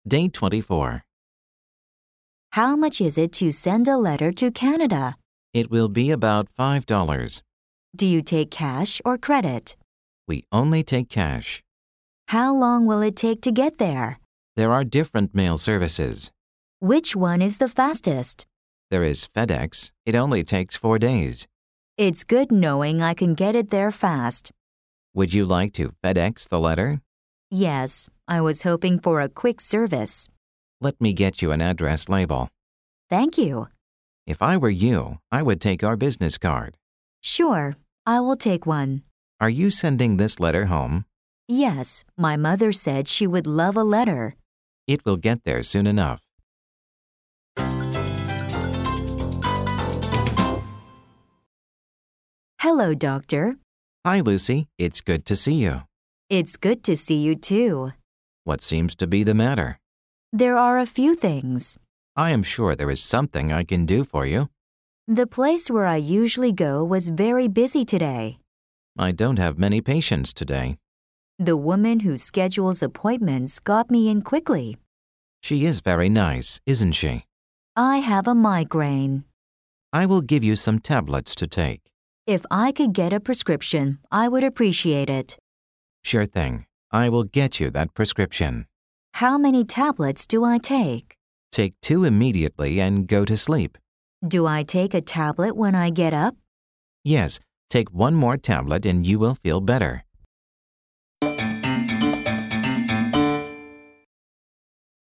Day 24. How much is it to send a letter to Canada? It will be about $5. Do you take cash or credit? We only take cash. How long will it take to get there? There are different mail services. Which one is the fastest? There is FedEx. It only takes 4 days. It's good knowing I can get it there fast. Would you like to FedEx the letter? Yes, I was hoping for a quick service. Let me get you an address label. Thank you. If I were you, I would take our business card. Sure, I will take one. Are you sending this letter home? Yes, my mother said she would love a letter. It will get there soon enough. Hello, doctor. Hi, Lucy. It's good to see you. It's good to see you too. What seems to be the matter? There are a few things. I am sure there is something I can do for you. The place where I usually go was very busy today. I don't have many patients today. The woman who schedules appointments got me in quickly. She is very nice, isn't she? I have a migraine. I will give you some tablets to take. If I could get a prescription, I would appreciate it. Sure thing. I will get you that prescription. How many tablets do I take? Take 2 immediately and go to sleep. Do I take a tablet when I get up? Yes, take 1 more tablet and you will feel better.